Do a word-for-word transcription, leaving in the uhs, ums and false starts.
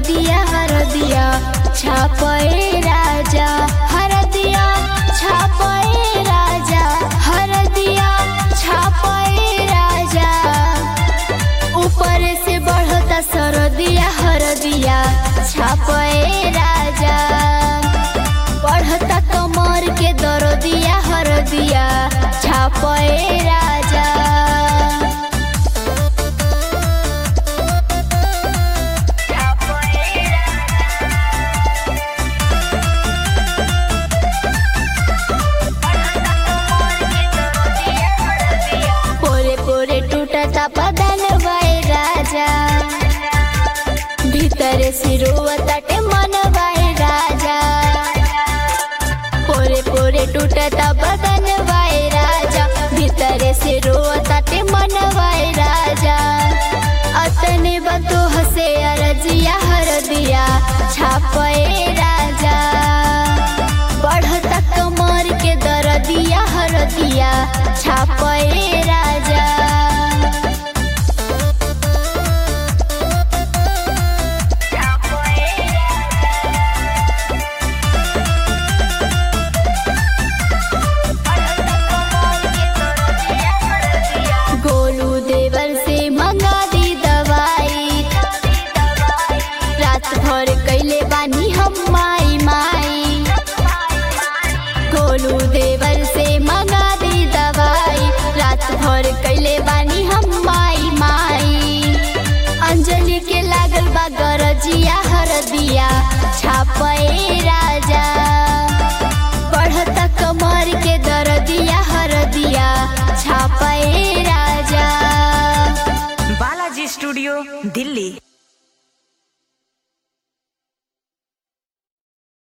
हरदिया हरदिया छापे राजा, हरदिया छापे राजा, हरदिया छापे राजा। ऊपर से बढ़ता सरदिया हरदिया छापे राजा, बढ़ता कमर के दरदिया हरदिया छापे राजा। पोरे पोरे टूटता बदन वाए राजा, भीतर से रोवताटे मन वाए राजा। पोरे पोरे टूटता बदन वाए राजा, भीतर से रोवताटे मन वाए राजा। अतने बतो हसे अरजिया हरदिया छापे राजा, बढ़ता कमर के दरदिया हरदिया छापे राजा। गोलू देवर से मंगा दी दवाई, रात भर कैले बानी हम माई माई। गोलू देवर से मंगा दी दवाई, रात भर कैले बानी हम माई माई। अंजलि के लागल बा गरजिया हरदिया छापे राजा।